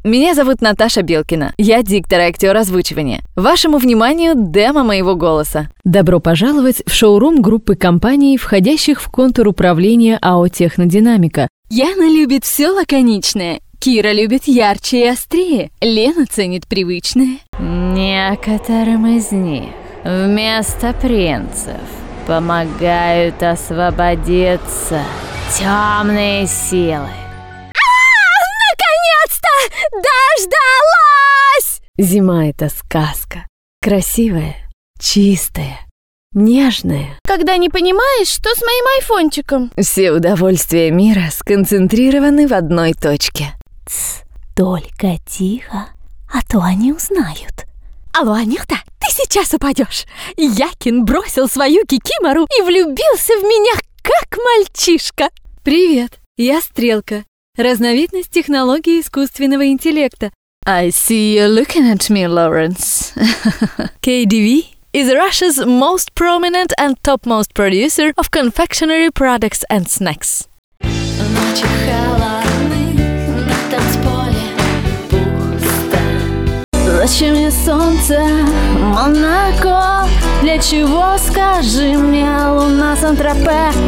Меня зовут Наташа Белкина. Я диктор и актер озвучивания. Вашему вниманию демо моего голоса. Добро пожаловать в шоурум группы компаний, входящих в контур управления АО «Технодинамика». Яна любит все лаконичное. Кира любит ярче и острее. Лена ценит привычное. Некоторым из них вместо принцев помогают освободиться темные силы. Дождалась! Зима — это сказка. Красивая, чистая, нежная. Когда не понимаешь, что с моим айфончиком? Все удовольствия мира сконцентрированы в одной точке. Тс, только тихо, а то они узнают. Алло, Анюта, ты сейчас упадешь. Якин бросил свою кикимору и влюбился в меня, как мальчишка. Привет, я Стрелка. Разновидность технологии искусственного интеллекта. I see you looking at me, Lawrence. KDV is Russia's most prominent and topmost producer of confectionery products and snacks. Ночи холодны, на танцполе пусто. Лучами солнца, Монако. Для чего, скажи мне, луна Сан-Тропе?